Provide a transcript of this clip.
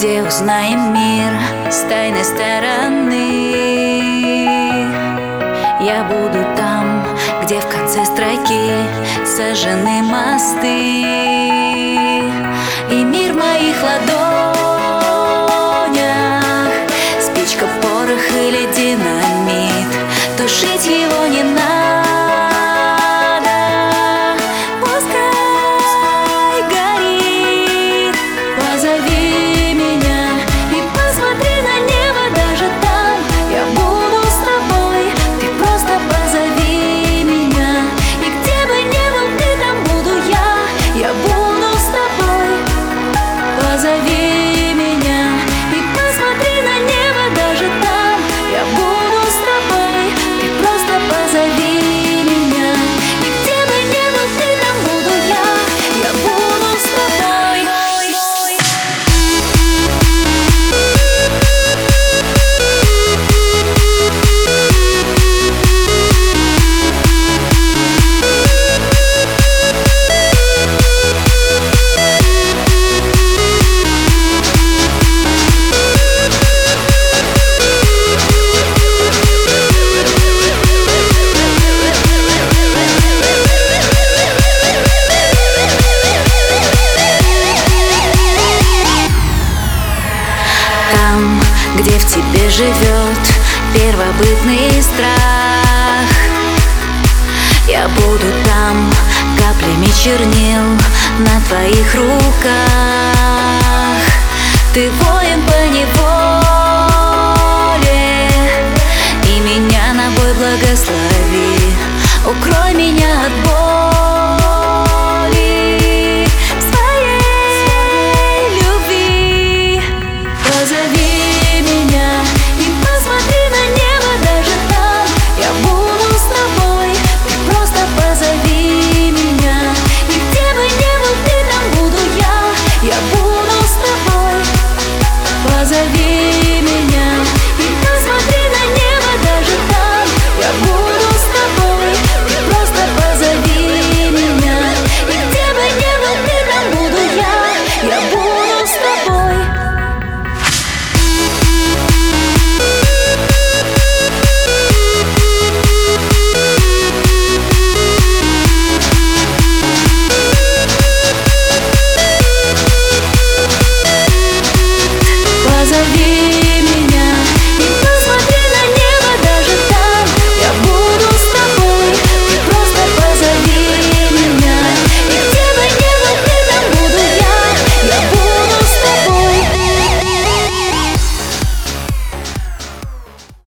где узнаем мир с тайной стороны. Я буду там, где в конце строки сожжены мосты, и мир в моих ладонях. Спичка, порох или динамит, тушить его не надо, пускай горит. Позови меня и посмотри на небо, даже там я буду с тобой. Ты просто позови меня, и где бы ни был ты, там буду я буду с тобой. Позови меня и посмотри на небо, даже там я буду с тобой. Ты просто позови меня, и где бы ни был ты, там буду я буду с тобой. Там, где в тебе живет первобытный страх, я буду там каплями чернил на твоих руках. Ты воин по неволе, и меня на бой благослови. Укрой меня от боли.